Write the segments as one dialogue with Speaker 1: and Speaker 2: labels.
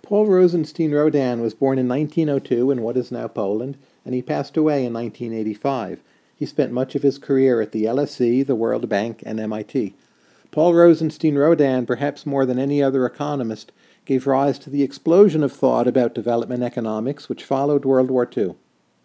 Speaker 1: Paul Rosenstein-Rodan was born in 1902 in what is now Poland, and he passed away in 1985. He spent much of his career at the LSE, the World Bank, and MIT. Paul Rosenstein-Rodan, perhaps more than any other economist, gave rise to the explosion of thought about development economics which followed World War II.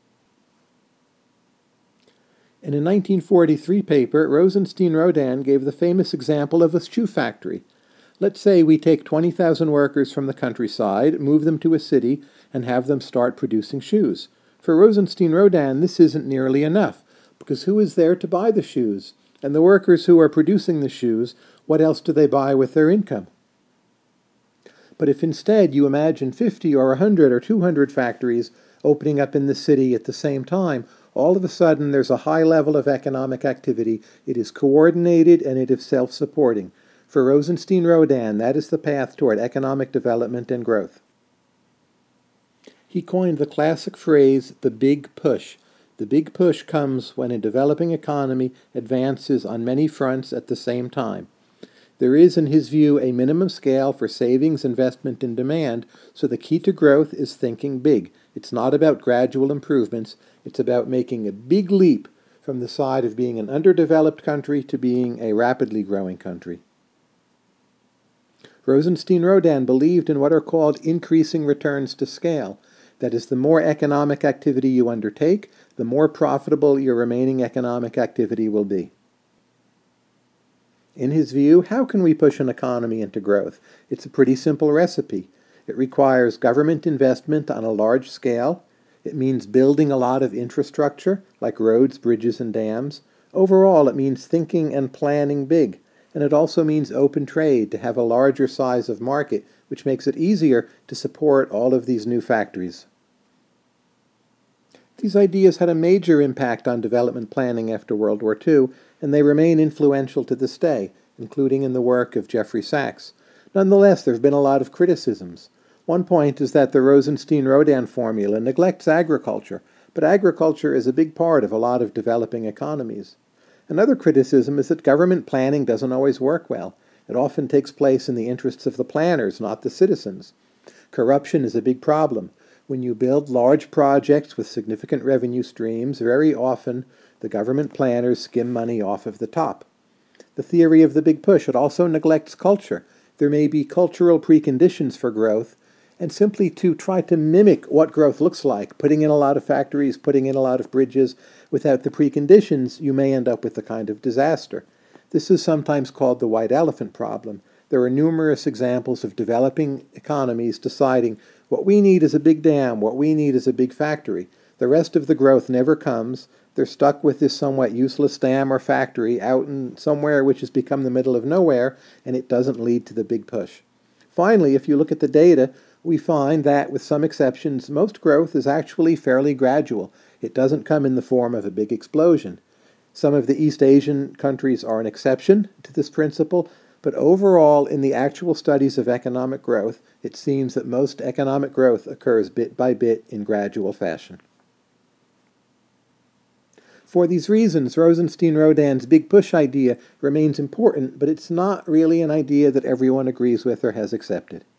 Speaker 1: In a 1943 paper, Rosenstein-Rodan gave the famous example of a shoe factory. Let's say we take 20,000 workers from the countryside, move them to a city, and have them start producing shoes. For Rosenstein-Rodan, this isn't nearly enough, because who is there to buy the shoes? And the workers who are producing the shoes, what else do they buy with their income? But if instead you imagine 50 or 100 or 200 factories opening up in the city at the same time, all of a sudden there's a high level of economic activity. It is coordinated and it is self-supporting. For Rosenstein-Rodan, that is the path toward economic development and growth. He coined the classic phrase, the big push. The big push comes when a developing economy advances on many fronts at the same time. There is, in his view, a minimum scale for savings, investment, and demand, so the key to growth is thinking big. It's not about gradual improvements. It's about making a big leap from the side of being an underdeveloped country to being a rapidly growing country. Rosenstein-Rodan believed in what are called increasing returns to scale. That is, the more economic activity you undertake, the more profitable your remaining economic activity will be. In his view, how can we push an economy into growth? It's a pretty simple recipe. It requires government investment on a large scale. It means building a lot of infrastructure, like roads, bridges, and dams. Overall, it means thinking and planning big. And it also means open trade, to have a larger size of market, which makes it easier to support all of these new factories. These ideas had a major impact on development planning after World War II, and they remain influential to this day, including in the work of Jeffrey Sachs. Nonetheless, there have been a lot of criticisms. One point is that the Rosenstein-Rodan formula neglects agriculture, but agriculture is a big part of a lot of developing economies. Another criticism is that government planning doesn't always work well. It often takes place in the interests of the planners, not the citizens. Corruption is a big problem. When you build large projects with significant revenue streams, very often the government planners skim money off of the top. The theory of the big push, it also neglects culture. There may be cultural preconditions for growth, and simply to try to mimic what growth looks like, putting in a lot of factories, putting in a lot of bridges, without the preconditions, you may end up with a kind of disaster. This is sometimes called the white elephant problem. There are numerous examples of developing economies deciding what we need is a big dam, what we need is a big factory. The rest of the growth never comes. They're stuck with this somewhat useless dam or factory out in somewhere which has become the middle of nowhere, and it doesn't lead to the big push. Finally, if you look at the data, we find that, with some exceptions, most growth is actually fairly gradual. It doesn't come in the form of a big explosion. Some of the East Asian countries are an exception to this principle, but overall, in the actual studies of economic growth, it seems that most economic growth occurs bit by bit in gradual fashion. For these reasons, Rosenstein-Rodan's big push idea remains important, but it's not really an idea that everyone agrees with or has accepted.